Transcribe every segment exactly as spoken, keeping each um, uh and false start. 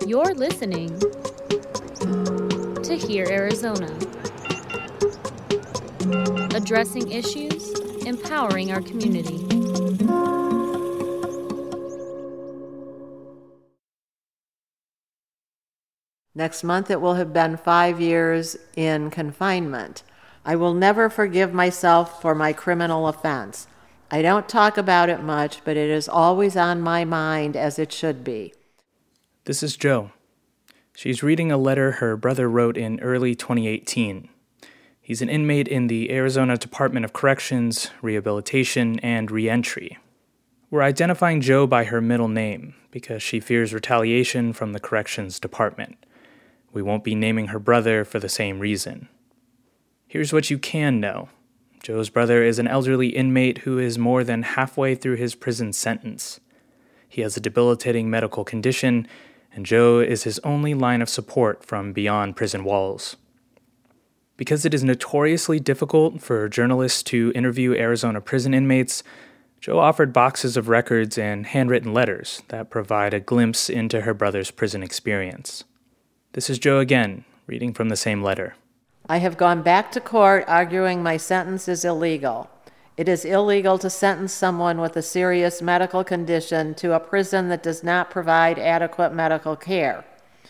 You're listening to Hear Arizona, addressing issues, empowering our community. Next month it will have been five years in confinement. I will never forgive myself for my criminal offense. I don't talk about it much, but it is always on my mind, as it should be. This is Jo. She's reading a letter her brother wrote in early twenty eighteen. He's an inmate in the Arizona Department of Corrections, Rehabilitation, and Reentry. We're identifying Jo by her middle name because she fears retaliation from the Corrections Department. We won't be naming her brother for the same reason. Here's what you can know. Jo's brother is an elderly inmate who is more than halfway through his prison sentence. He has a debilitating medical condition, and Jo is his only line of support from beyond prison walls. Because it is notoriously difficult for journalists to interview Arizona prison inmates, Jo offered boxes of records and handwritten letters that provide a glimpse into her brother's prison experience. This is Jo again, reading from the same letter. I have gone back to court arguing my sentence is illegal. It is illegal to sentence someone with a serious medical condition to a prison that does not provide adequate medical care.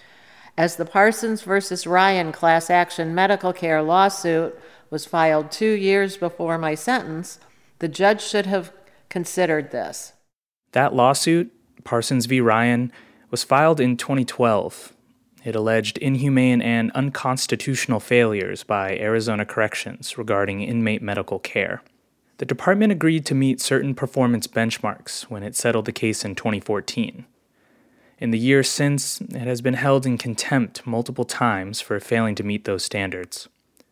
As the Parsons versus Ryan class action medical care lawsuit was filed two years before my sentence, the judge should have considered this. That lawsuit, Parsons v. Ryan, was filed in twenty twelve. It alleged inhumane and unconstitutional failures by Arizona Corrections regarding inmate medical care. The department agreed to meet certain performance benchmarks when it settled the case in twenty fourteen. In the years since, it has been held in contempt multiple times for failing to meet those standards.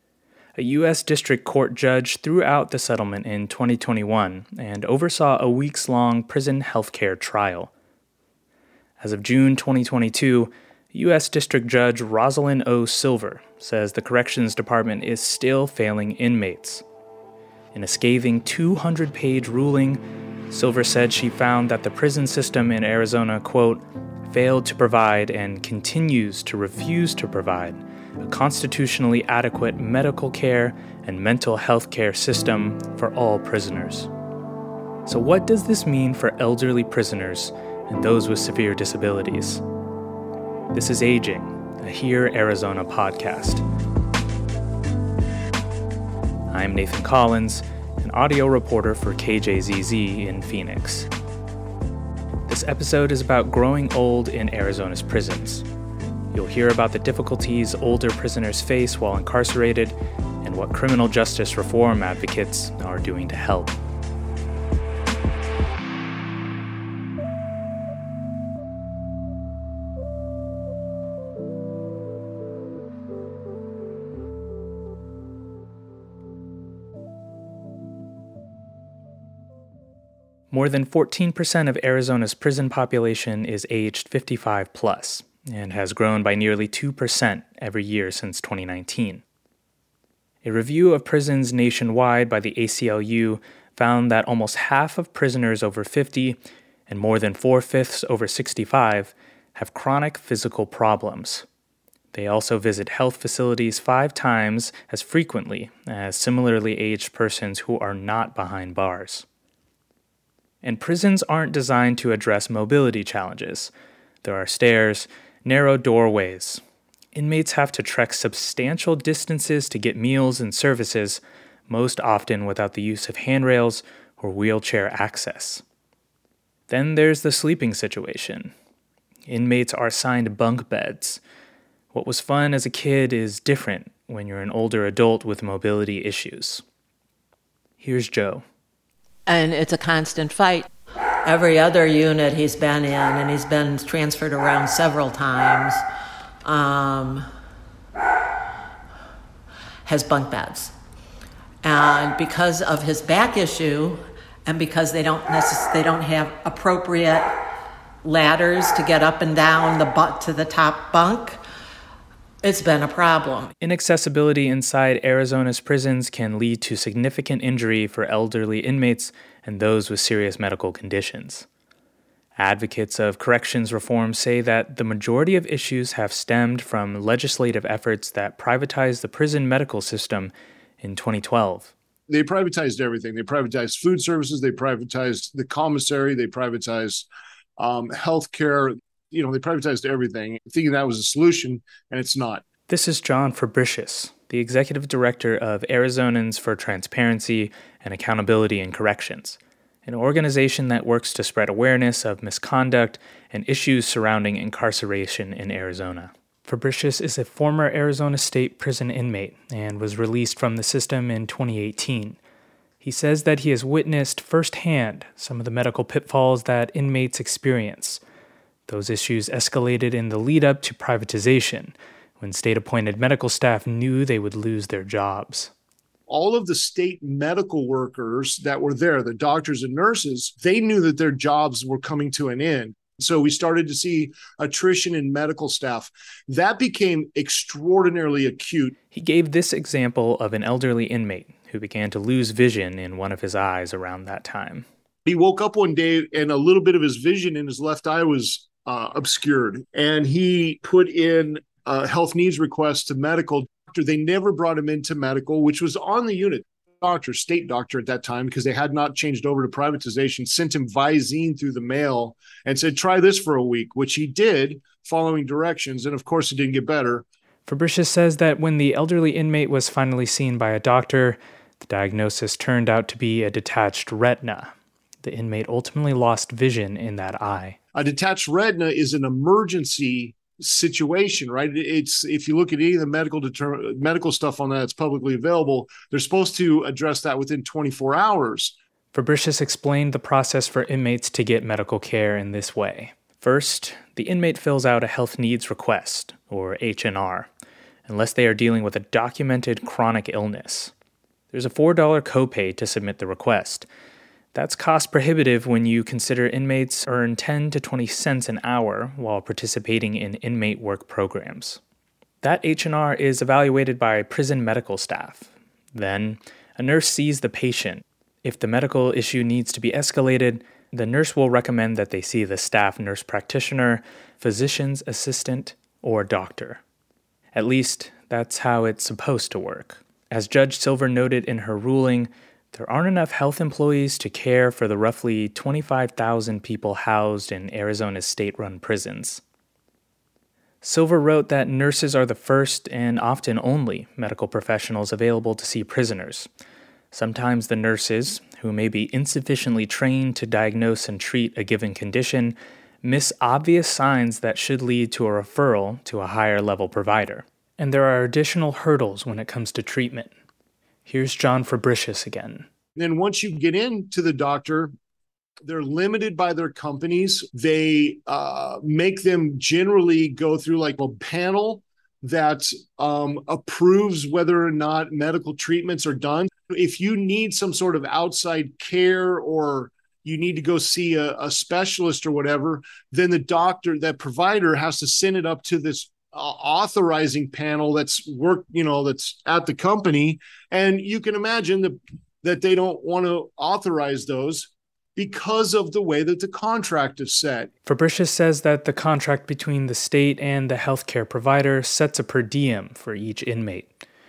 A U S District Court judge threw out the settlement in twenty twenty-one and oversaw a weeks-long prison health care trial. As of June twenty twenty-two, U S District Judge Rosalind O. Silver says the Corrections Department is still failing inmates. In a scathing two hundred page ruling, Silver said she found that the prison system in Arizona, quote, failed to provide and continues to refuse to provide a constitutionally adequate medical care and mental health care system for all prisoners. So what does this mean for elderly prisoners and those with severe disabilities? This is Aging, a Hear Arizona podcast. I'm Nathan Collins, an audio reporter for K J Z Z in Phoenix. This episode is about growing old in Arizona's prisons. You'll hear about the difficulties older prisoners face while incarcerated and what criminal justice reform advocates are doing to help. More than fourteen percent of Arizona's prison population is aged fifty-five plus and has grown by nearly two percent every year since twenty nineteen. A review of prisons nationwide by the A C L U found that almost half of prisoners over fifty and more than four-fifths over sixty-five have chronic physical problems. They also visit health facilities five times as frequently as similarly aged persons who are not behind bars. And prisons aren't designed to address mobility challenges. There are stairs, narrow doorways. Inmates have to trek substantial distances to get meals and services, most often without the use of handrails or wheelchair access. Then there's the sleeping situation. Inmates are assigned bunk beds. What was fun as a kid is different when you're an older adult with mobility issues. Here's Jo. And it's a constant fight. Every other unit he's been in, and he's been transferred around several times, um, has bunk beds. And because of his back issue, and because they don't necess- they don't have appropriate ladders to get up and down the butt to the top bunk, it's been a problem. Inaccessibility inside Arizona's prisons can lead to significant injury for elderly inmates and those with serious medical conditions. Advocates of corrections reform say that the majority of issues have stemmed from legislative efforts that privatized the prison medical system in twenty twelve. They privatized everything. They privatized food services. They privatized the commissary. They privatized um, health care. You know, they privatized everything, thinking that was a solution, and it's not. This is John Fabricius, the executive director of Arizonans for Transparency and Accountability in Corrections, an organization that works to spread awareness of misconduct and issues surrounding incarceration in Arizona. Fabricius is a former Arizona State prison inmate and was released from the system in twenty eighteen. He says that he has witnessed firsthand some of the medical pitfalls that inmates experience. Those issues escalated in the lead-up to privatization, when state-appointed medical staff knew they would lose their jobs. All of the state medical workers that were there, the doctors and nurses, they knew that their jobs were coming to an end. So we started to see attrition in medical staff. That became extraordinarily acute. He gave this example of an elderly inmate who began to lose vision in one of his eyes around that time. He woke up one day and a little bit of his vision in his left eye was uh, obscured. And he put in a health needs request to medical. They never brought him into medical, which was on the unit. Doctor, state doctor at that time, because they had not changed over to privatization, sent him Visine through the mail and said, try this for a week, which he did, following directions. And of course, it didn't get better. Fabricius says that when the elderly inmate was finally seen by a doctor, the diagnosis turned out to be a detached retina. The inmate ultimately lost vision in that eye. A detached retina is an emergency situation, right? It's, if you look at any of the medical deter- medical stuff on that, it's publicly available. They're supposed to address that within twenty-four hours. Fabricius explained the process for inmates to get medical care in this way. First, the inmate fills out a health needs request, or H N R, unless they are dealing with a documented chronic illness. There's a four dollars copay to submit the request. That's cost prohibitive when you consider inmates earn ten to twenty cents an hour while participating in inmate work programs. That H N R is evaluated by prison medical staff. Then, a nurse sees the patient. If the medical issue needs to be escalated, the nurse will recommend that they see the staff nurse practitioner, physician's assistant, or doctor. At least, that's how it's supposed to work. As Judge Silver noted in her ruling, there aren't enough health employees to care for the roughly twenty-five thousand people housed in Arizona's state-run prisons. Silver wrote that nurses are the first and often only medical professionals available to see prisoners. Sometimes the nurses, who may be insufficiently trained to diagnose and treat a given condition, miss obvious signs that should lead to a referral to a higher-level provider. And there are additional hurdles when it comes to treatment. Here's John Fabricius again. Then once you get into the doctor, they're limited by their companies. They uh, make them generally go through like a panel that um, approves whether or not medical treatments are done. If you need some sort of outside care or you need to go see a, a specialist or whatever, then the doctor, that provider has to send it up to this Uh, authorizing panel that's work, you know, that's at the company. And you can imagine the, that they don't want to authorize those because of the way that the contract is set. Fabricius says that the contract between the state and the healthcare provider sets a per diem for each inmate.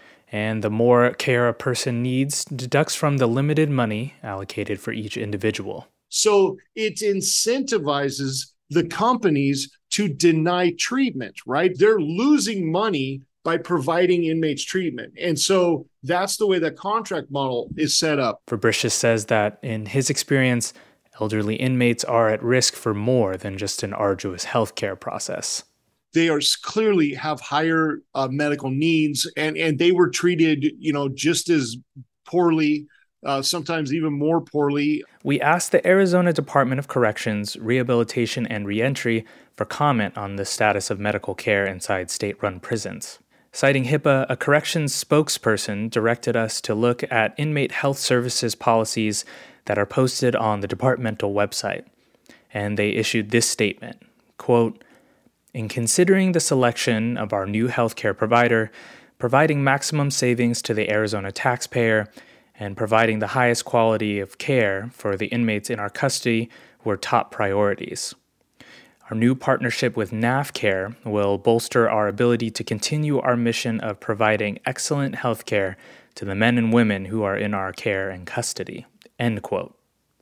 And the more care a person needs deducts from the limited money allocated for each individual. So it incentivizes the companies to deny treatment, right? They're losing money by providing inmates treatment. And so that's the way that contract model is set up. Fabricius says that in his experience, elderly inmates are at risk for more than just an arduous healthcare process. They are clearly have higher uh, medical needs, and, and they were treated, you know, just as poorly, Uh, sometimes even more poorly. We asked the Arizona Department of Corrections, Rehabilitation and Reentry for comment on the status of medical care inside state-run prisons. Citing HIPAA, a corrections spokesperson directed us to look at inmate health services policies that are posted on the departmental website. And they issued this statement, quote, "In considering the selection of our new healthcare provider, providing maximum savings to the Arizona taxpayer, and providing the highest quality of care for the inmates in our custody, were top priorities. Our new partnership with NAFCare will bolster our ability to continue our mission of providing excellent health care to the men and women who are in our care and custody." End quote.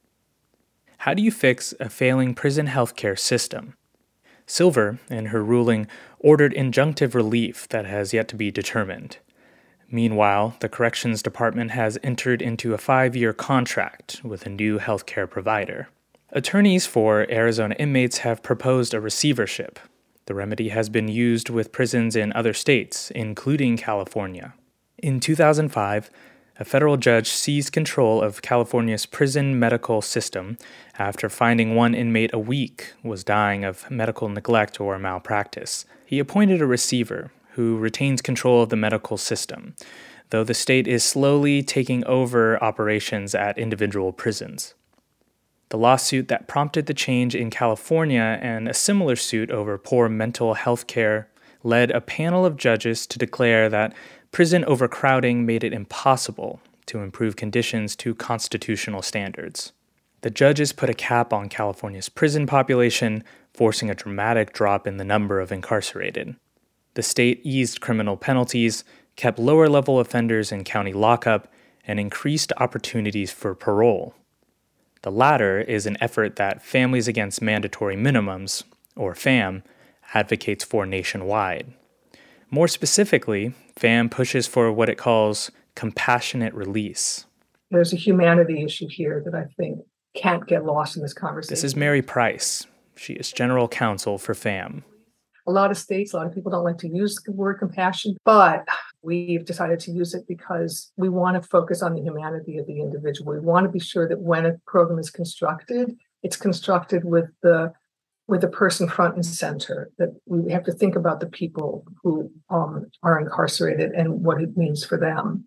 How do you fix a failing prison healthcare system? Silver, in her ruling, ordered injunctive relief that has yet to be determined. Meanwhile, the Corrections Department has entered into a five-year contract with a new healthcare provider. Attorneys for Arizona inmates have proposed a receivership. The remedy has been used with prisons in other states, including California. In two thousand five, a federal judge seized control of California's prison medical system after finding one inmate a week was dying of medical neglect or malpractice. He appointed a receiver who retains control of the medical system, though the state is slowly taking over operations at individual prisons. The lawsuit that prompted the change in California and a similar suit over poor mental health care led a panel of judges to declare that prison overcrowding made it impossible to improve conditions to constitutional standards. The judges put a cap on California's prison population, forcing a dramatic drop in the number of incarcerated. The state eased criminal penalties, kept lower-level offenders in county lockup, and increased opportunities for parole. The latter is an effort that Families Against Mandatory Minimums, or FAM, advocates for nationwide. More specifically, FAM pushes for what it calls compassionate release. There's a humanity issue here that I think can't get lost in this conversation. This is Mary Price. She is general counsel for FAM. A lot of states, a lot of people don't like to use the word compassion, but we've decided to use it because we want to focus on the humanity of the individual. We want to be sure that when a program is constructed, it's constructed with the with the person front and center, that we have to think about the people who um, are incarcerated and what it means for them.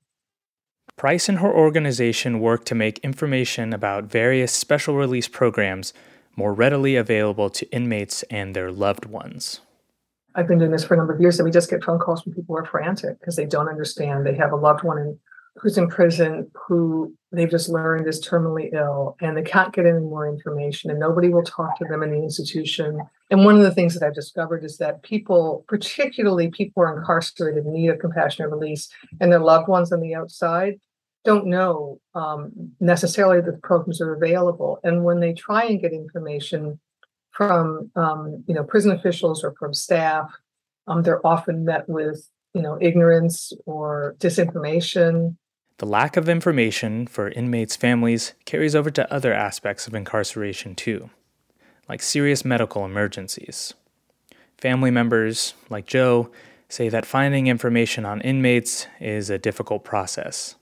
Price and her organization work to make information about various special release programs more readily available to inmates and their loved ones. I've been doing this for a number of years, and we just get phone calls from people who are frantic because they don't understand. They have a loved one in, who's in prison who they've just learned is terminally ill, and they can't get any more information, and nobody will talk to them in the institution. And one of the things that I've discovered is that people, particularly people who are incarcerated in need of compassionate release, and their loved ones on the outside, don't know um, necessarily that the programs are available. And when they try and get information from um, you know, prison officials or from staff, um, they're often met with you know, ignorance or disinformation. The lack of information for inmates' families carries over to other aspects of incarceration too, like serious medical emergencies. Family members, like Joe, say that finding information on inmates is a difficult process.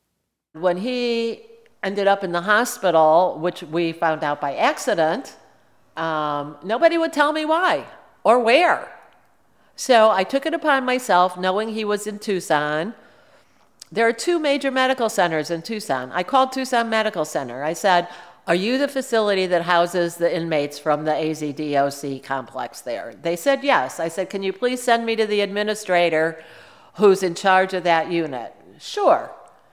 When he ended up in the hospital, which we found out by accident, um, nobody would tell me why or where. So I took it upon myself, knowing he was in Tucson. There are two major medical centers in Tucson. I called Tucson Medical Center. I said, "Are you the facility that houses the inmates from the A Z D O C complex there?" They said yes. I said, "Can you please send me to the administrator who's in charge of that unit?" "Sure."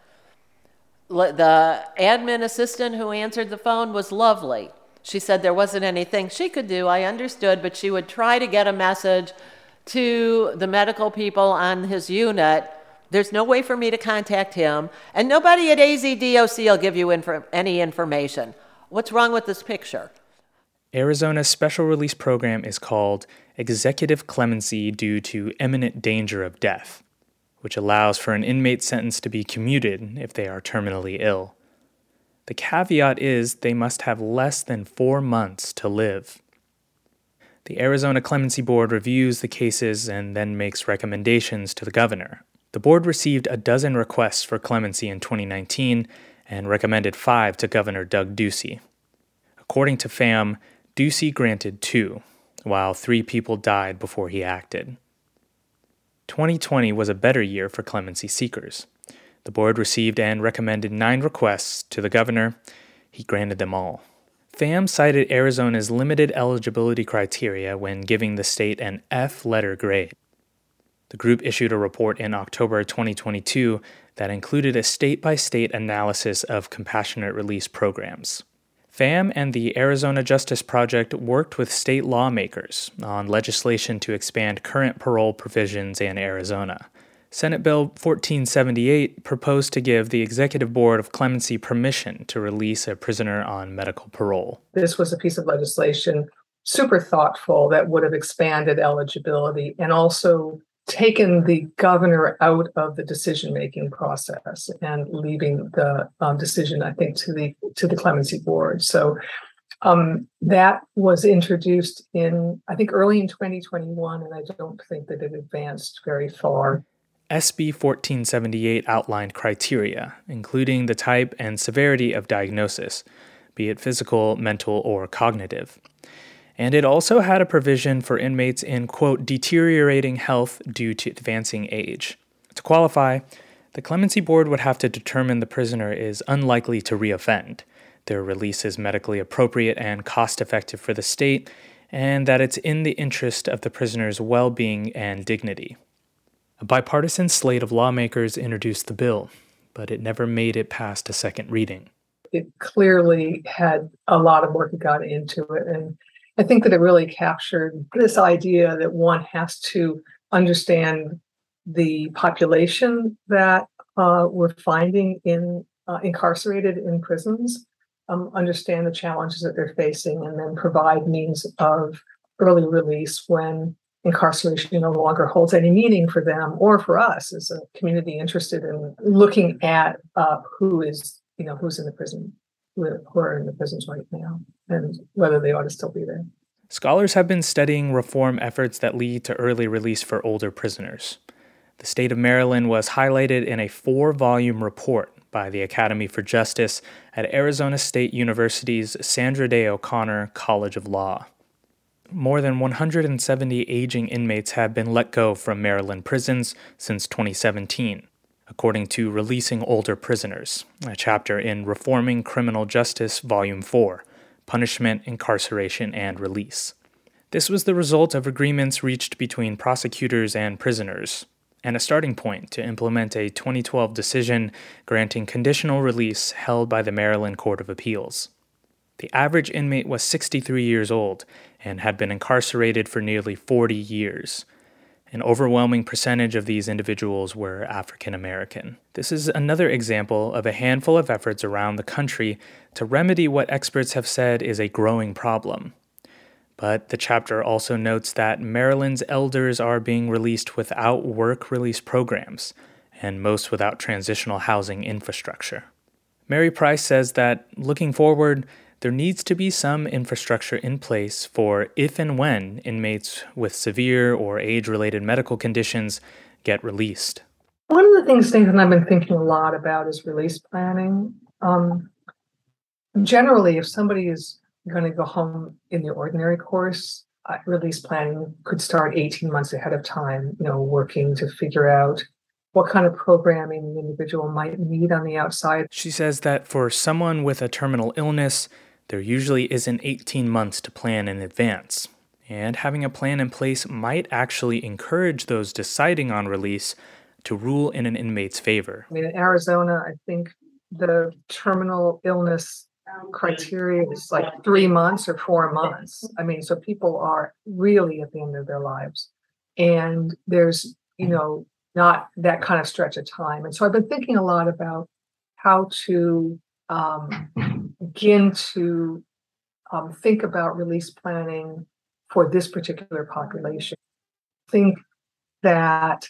The admin assistant who answered the phone was lovely. She said there wasn't anything she could do. I understood, but she would try to get a message to the medical people on his unit. There's no way for me to contact him, and nobody at A Z D O C will give you inf- any information. What's wrong with this picture? Arizona's special release program is called Executive Clemency Due to Imminent Danger of Death, which allows for an inmate sentence to be commuted if they are terminally ill. The caveat is they must have less than four months to live. The Arizona Clemency Board reviews the cases and then makes recommendations to the governor. The board received a dozen requests for clemency in twenty nineteen and recommended five to Governor Doug Ducey. According to FAM, Ducey granted two, while three people died before he acted. twenty twenty was a better year for clemency seekers. The board received and recommended nine requests to the governor. He granted them all. FAM cited Arizona's limited eligibility criteria when giving the state an F letter grade. The group issued a report in October twenty twenty-two that included a state-by-state analysis of compassionate release programs. FAM and the Arizona Justice Project worked with state lawmakers on legislation to expand current parole provisions in Arizona. Senate Bill fourteen seventy-eight proposed to give the Executive Board of Clemency permission to release a prisoner on medical parole. This was a piece of legislation, super thoughtful, that would have expanded eligibility and also taken the governor out of the decision-making process and leaving the um, decision, I think, to the to the Clemency Board. So um, that was introduced in, I think, early in twenty twenty-one, and I don't think that it advanced very far. S B fourteen seventy-eight outlined criteria, including the type and severity of diagnosis, be it physical, mental, or cognitive. And it also had a provision for inmates in, quote, deteriorating health due to advancing age. To qualify, the Clemency Board would have to determine the prisoner is unlikely to reoffend, their release is medically appropriate and cost-effective for the state, and that it's in the interest of the prisoner's well-being and dignity. A bipartisan slate of lawmakers introduced the bill, but it never made it past a second reading. It clearly had a lot of work that got into it, and I think that it really captured this idea that one has to understand the population that uh, we're finding in uh, incarcerated in prisons, um, understand the challenges that they're facing, and then provide means of early release when incarceration no longer holds any meaning for them or for us as a community interested in looking at uh, who is, you know, who's in the prison, who are in the prisons right now, and whether they ought to still be there. Scholars have been studying reform efforts that lead to early release for older prisoners. The state of Maryland was highlighted in a four-volume report by the Academy for Justice at Arizona State University's Sandra Day O'Connor College of Law. More than one hundred seventy aging inmates have been let go from Maryland prisons since twenty seventeen, according to Releasing Older Prisoners, a chapter in Reforming Criminal Justice, Volume four, Punishment, Incarceration, and Release. This was the result of agreements reached between prosecutors and prisoners, and a starting point to implement a twenty twelve decision granting conditional release held by the Maryland Court of Appeals. The average inmate was sixty-three years old and had been incarcerated for nearly forty years. An overwhelming percentage of these individuals were African American. This is another example of a handful of efforts around the country to remedy what experts have said is a growing problem. But the chapter also notes that Maryland's elders are being released without work release programs, and most without transitional housing infrastructure. Mary Price says that, looking forward, there needs to be some infrastructure in place for if and when inmates with severe or age-related medical conditions get released. One of the things, Nathan, I've been thinking a lot about is release planning. Um, generally, if somebody is going to go home in the ordinary course, uh, release planning could start eighteen months ahead of time, you know, working to figure out what kind of programming the individual might need on the outside. She says that for someone with a terminal illness, there usually isn't eighteen months to plan in advance, and having a plan in place might actually encourage those deciding on release to rule in an inmate's favor. I mean, in Arizona, I think the terminal illness criteria is like three months or four months. I mean, so people are really at the end of their lives, and there's, you know, not that kind of stretch of time. And so I've been thinking a lot about how to um, begin to um, think about release planning for this particular population. Think that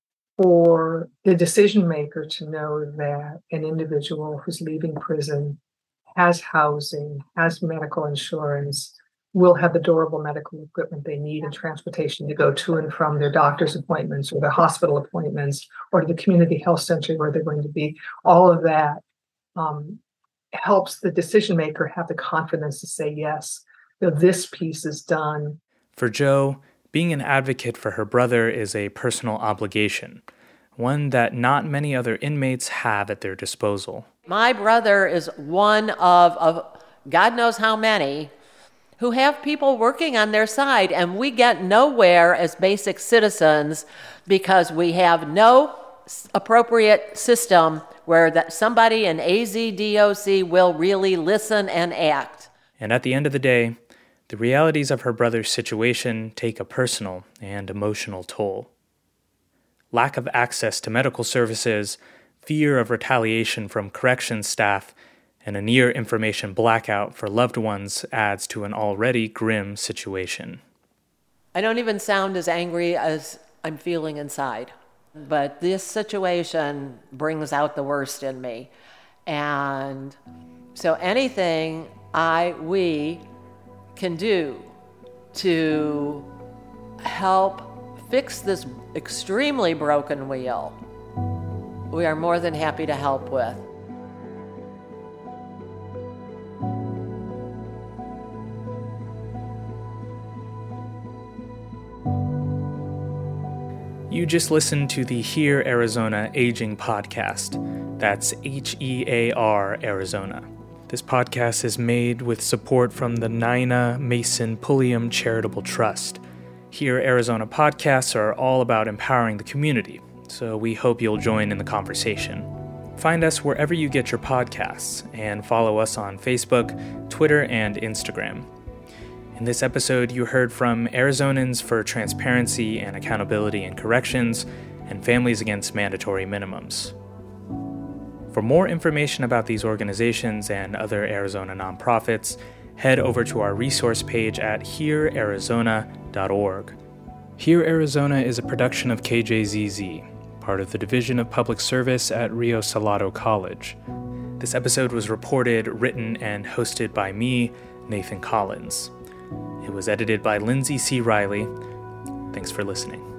for the decision maker to know that an individual who's leaving prison has housing, has medical insurance, will have the durable medical equipment they need and transportation to go to and from their doctor's appointments or their hospital appointments or to the community health center where they're going to be. All of that um, helps the decision maker have the confidence to say, yes, you know, this piece is done. For Jo, being an advocate for her brother is a personal obligation, one that not many other inmates have at their disposal. My brother is one of, of God knows how many who have people working on their side, and we get nowhere as basic citizens because we have no appropriate system where that somebody in A Z D O C will really listen and act. And at the end of the day, the realities of her brother's situation take a personal and emotional toll. Lack of access to medical services, fear of retaliation from corrections staff, and a near information blackout for loved ones adds to an already grim situation. I don't even sound as angry as I'm feeling inside, but this situation brings out the worst in me. And so anything I, we can do to help fix this extremely broken wheel, we are more than happy to help with. You just listened to the Hear Arizona Aging Podcast. That's H E A R Arizona. This podcast is made with support from the Nina Mason Pulliam Charitable Trust. Hear Arizona podcasts are all about empowering the community, so we hope you'll join in the conversation. Find us wherever you get your podcasts, and follow us on Facebook, Twitter, and Instagram. In this episode, you heard from Arizonans for Transparency and Accountability in Corrections and Families Against Mandatory Minimums. For more information about these organizations and other Arizona nonprofits, head over to our resource page at hear arizona dot org. Hear Arizona is a production of K J Z Z, part of the Division of Public Service at Rio Salado College. This episode was reported, written, and hosted by me, Nathan Collins. It was edited by Lindsay C. Riley. Thanks for listening.